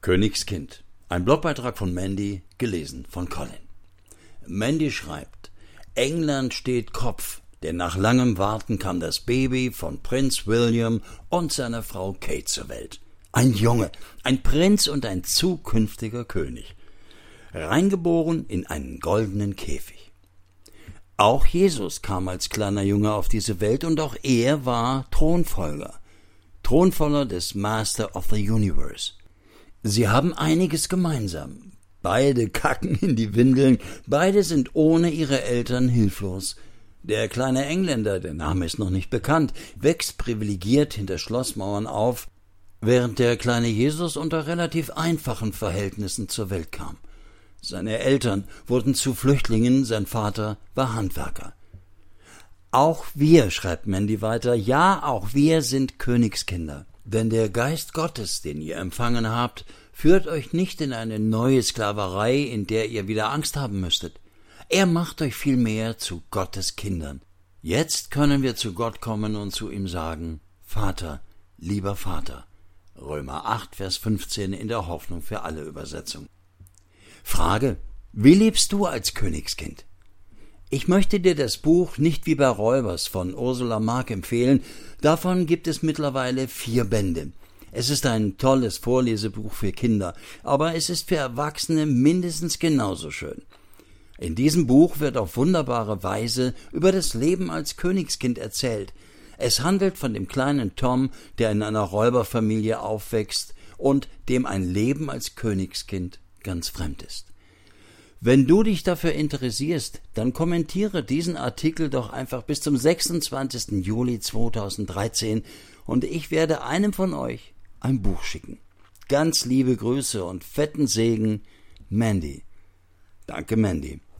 Königskind. Ein Blogbeitrag von Mandy, gelesen von Colin. Mandy schreibt: England steht Kopf, denn nach langem Warten kam das Baby von Prinz William und seiner Frau Kate zur Welt. Ein Junge, ein Prinz und ein zukünftiger König. Reingeboren in einen goldenen Käfig. Auch Jesus kam als kleiner Junge auf diese Welt und auch er war Thronfolger des Master of the Universe. Sie haben einiges gemeinsam. Beide kacken in die Windeln, beide sind ohne ihre Eltern hilflos. Der kleine Engländer, der Name ist noch nicht bekannt, wächst privilegiert hinter Schlossmauern auf, während der kleine Jesus unter relativ einfachen Verhältnissen zur Welt kam. Seine Eltern wurden zu Flüchtlingen, sein Vater war Handwerker. Auch wir, schreibt Mandy weiter, ja, auch wir sind Königskinder. Denn der Geist Gottes, den ihr empfangen habt, führt euch nicht in eine neue Sklaverei, in der ihr wieder Angst haben müsstet. Er macht euch vielmehr zu Gottes Kindern. Jetzt können wir zu Gott kommen und zu ihm sagen: Vater, lieber Vater. Römer 8, Vers 15 in der Hoffnung für alle Übersetzung. Frage: Wie lebst du als Königskind? Ich möchte dir das Buch Nicht wie bei Räubers von Ursula Mark empfehlen. Davon gibt es mittlerweile 4 Bände. Es ist ein tolles Vorlesebuch für Kinder, aber es ist für Erwachsene mindestens genauso schön. In diesem Buch wird auf wunderbare Weise über das Leben als Königskind erzählt. Es handelt von dem kleinen Tom, der in einer Räuberfamilie aufwächst und dem ein Leben als Königskind ganz fremd ist. Wenn du dich dafür interessierst, dann kommentiere diesen Artikel doch einfach bis zum 26. Juli 2013 und ich werde einem von euch ein Buch schicken. Ganz liebe Grüße und fetten Segen, Mandy. Danke, Mandy.